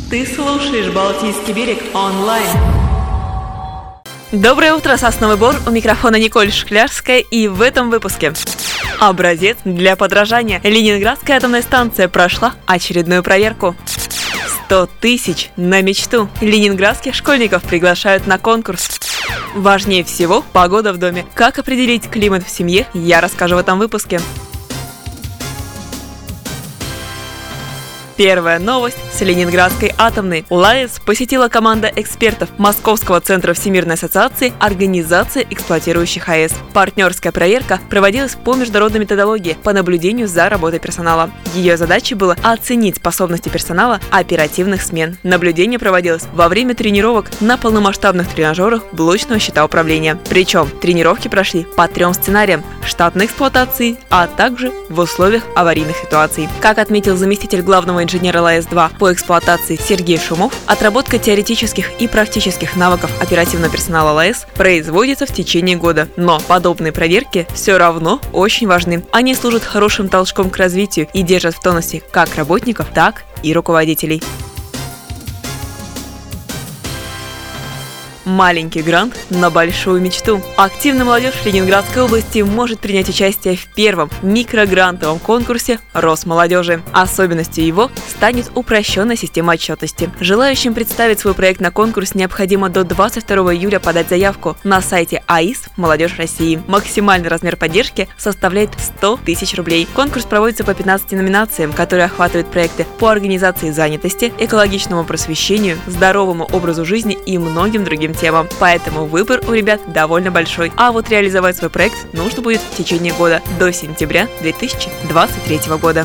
Ты слушаешь «Балтийский берег» онлайн. Доброе утро, Сосновый Бор, у микрофона Николь Шклярская, и в этом выпуске. Образец для подражания. Ленинградская атомная станция прошла очередную проверку. 100 тысяч на мечту. Ленинградских школьников приглашают на конкурс. Важнее всего погода в доме. Как определить климат в семье, я расскажу в этом выпуске. Первая новость с Ленинградской атомной. ЛАЭС посетила команда экспертов Московского центра Всемирной ассоциации организаций, эксплуатирующих АЭС. Партнерская проверка проводилась по международной методологии по наблюдению за работой персонала. Ее задачей было оценить способности персонала оперативных смен. Наблюдение проводилось во время тренировок на полномасштабных тренажерах блочного щита управления. Причем тренировки прошли по 3 сценариям – штатной эксплуатации, а также в условиях аварийных ситуаций. Как отметил заместитель главного инженера ЛАЭС-2 по эксплуатации Сергей Шумов, отработка теоретических и практических навыков оперативного персонала ЛАЭС производится в течение года. Но подобные проверки все равно очень важны. Они служат хорошим толчком к развитию и держат в тонусе как работников, так и руководителей. Маленький грант на большую мечту. Активная молодежь Ленинградской области может принять участие в первом микрогрантовом конкурсе Росмолодежи. Особенностью его станет упрощенная система отчетности. Желающим представить свой проект на конкурс необходимо до 22 июля подать заявку на сайте АИС «Молодежь России». Максимальный размер поддержки составляет 100 тысяч рублей. Конкурс проводится по 15 номинациям, которые охватывают проекты по организации занятости, экологичному просвещению, здоровому образу жизни и многим другим темам. Поэтому выбор у ребят довольно большой. А вот реализовать свой проект нужно будет в течение года, до сентября 2023 года.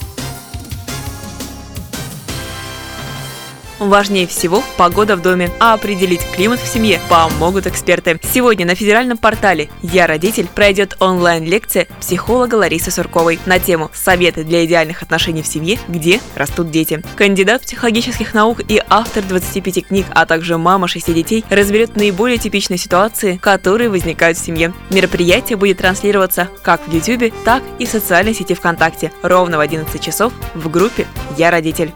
Важнее всего погода в доме, а определить климат в семье помогут эксперты. Сегодня на федеральном портале «Я родитель» пройдет онлайн-лекция психолога Ларисы Сурковой на тему «Советы для идеальных отношений в семье, где растут дети». Кандидат психологических наук и автор 25 книг, а также мама 6 детей, разберет наиболее типичные ситуации, которые возникают в семье. Мероприятие будет транслироваться как в YouTube, так и в социальной сети ВКонтакте ровно в 11 часов в группе «Я родитель».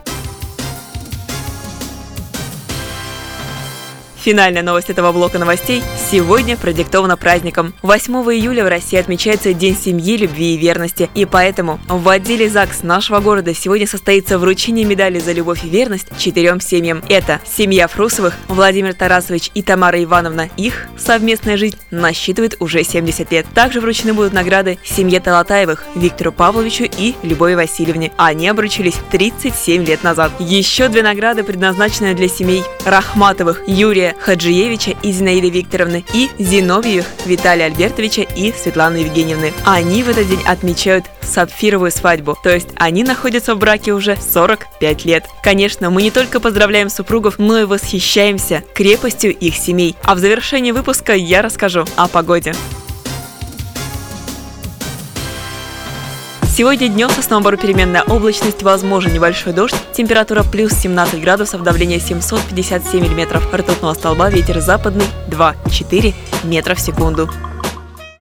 Финальная новость этого блока новостей сегодня продиктована праздником. 8 июля в России отмечается День семьи, любви и верности. И поэтому в отделе ЗАГС нашего города сегодня состоится вручение медали за любовь и верность 4 семьям. Это семья Фрусовых, Владимир Тарасович и Тамара Ивановна. Их совместная жизнь насчитывает уже 70 лет. Также вручены будут награды семье Талатаевых, Виктору Павловичу и Любови Васильевне. Они обручились 37 лет назад. Еще 2 награды предназначены для семей Рахматовых, Юрия Хаджиевича и Зинаиды Викторовны, и Зиновьевых Виталия Альбертовича и Светланы Евгеньевны. Они в этот день отмечают сапфировую свадьбу, то есть они находятся в браке уже 45 лет. Конечно, мы не только поздравляем супругов, но и восхищаемся крепостью их семей. А в завершении выпуска я расскажу о погоде. Сегодня днем в Сосновом Бору переменная облачность, возможен небольшой дождь, температура плюс 17 градусов, давление 757 миллиметров ртутного столба, ветер западный 2,4 метра в секунду.